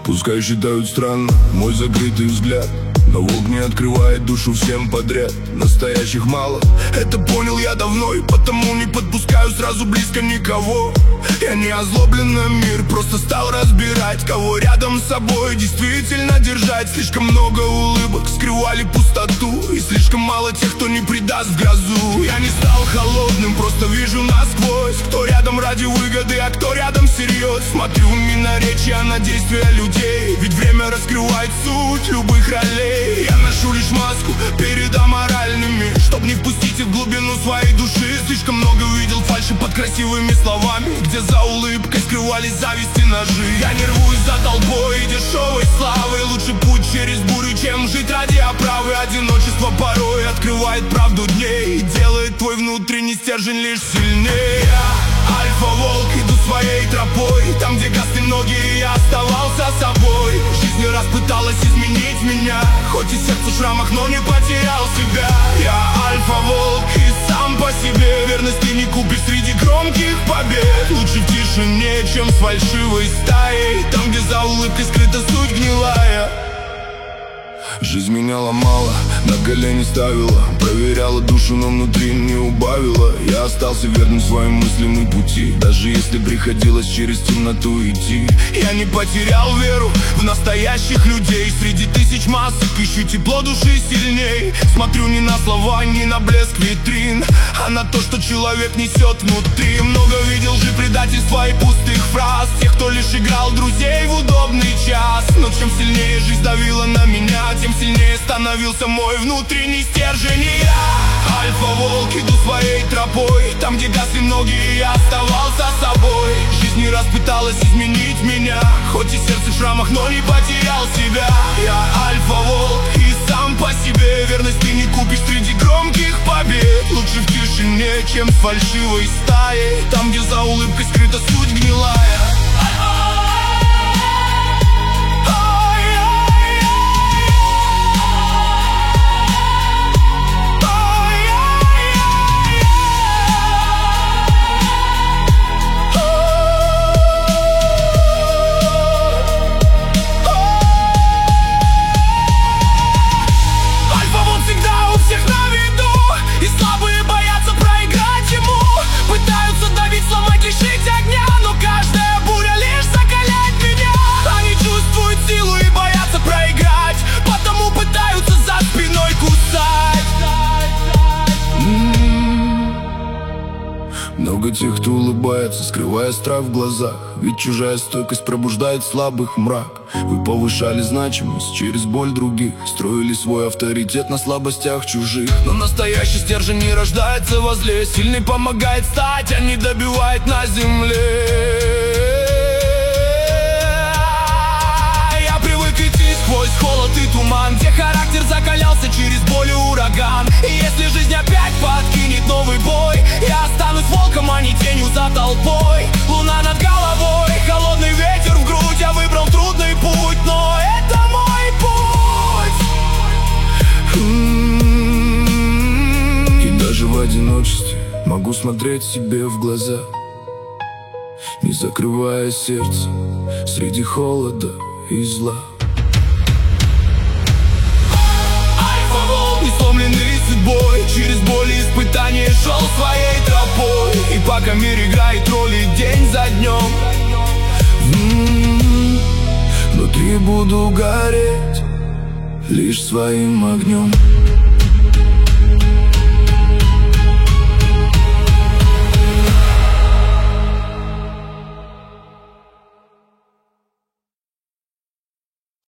Пускай считают странно мой закрытый взгляд, но Волк не открывает душу всем подряд. Настоящих мало, это понял я давно, и потому не подпускаю сразу близко никого. Я не озлоблен на мир, просто стал разбирать, кого рядом с собой действительно держать. Слишком много улыбок скрывали пустоту, и слишком мало тех, кто не предаст в грозу. Я не стал холодным, просто вижу насквозь, кто рядом ради выгоды, а кто рядом всерьез. Смотрю не на речи, а на действия людей, ведь время раскрывает суть любых ролей. Я ношу лишь маску перед аморальными, чтоб не впустить их в глубину своей души. Слишком много видел фальши под красивыми словами, где за улыбкой скрывались зависть и ножи. Я не рвусь за толпой и дешевой славой, лучше путь через бурю, чем жить ради оправы. Одиночество порой открывает правду дней и делает твой внутренний стержень лишь сильнее. Я альфа-волк, иду своей тропой, там, где гасли многие, я оставался собой. Жизнь не раз пыталась изменить меня, хоть и сердце в шрамах, но не потерял себя. Я альфа-волк и сам по себе, верность ты не купишь среди громких побед. Лучше в тишине, чем с фальшивой стаей, там, где за улыбкой скрыта суть гнилая. Жизнь меня ломала, на колени ставила, проверяла душу, но внутри не убавила. Я остался верным своим мыслям и пути, даже если приходилось через темноту идти. Я не потерял веру в настоящих людей, среди тысяч масок ищу тепло души сильней. Смотрю не на слова, не на блеск витрин, а на то, что человек несет внутри. Много видел же предательства и пустых фраз, тех, кто лишь играл друзей в удобный час. Но чем сильнее жизнь давила на меня, тем сильнее становился мой внутренний стержень. И я альфа-волк, иду своей тропой, там, где гасли многие, я оставался собой. Жизнь не раз пыталась изменить меня, хоть и сердце в шрамах, но не потерял себя. Я альфа-волк и сам по себе, верность ты не купишь среди громких побед. Лучше в тишине, чем с фальшивой стаей, там, где за улыбкой скрыта суть гнилая. Много тех, кто улыбается, скрывая страх в глазах, ведь чужая стойкость пробуждает слабых мрак. Вы повышали значимость через боль других, строили свой авторитет на слабостях чужих. Но настоящий стержень не рождается возле, сильный помогает стать, а не добивает на земле. Я привык идти сквозь холод и туман, где характер закалялся через боль и ураган. И если жизнь опять подкинет новый бой, я останусь волком, а не тенью за толпой. Луна над головой, холодный ветер в грудь, я выбрал трудный путь, но это мой путь. И даже в одиночестве могу смотреть себе в глаза, не закрывая сердце среди холода и зла. Не сломленный судьбой, через боль и испытания шел своей тропой. И пока мир играет роли день за днем, внутри буду гореть лишь своим огнем.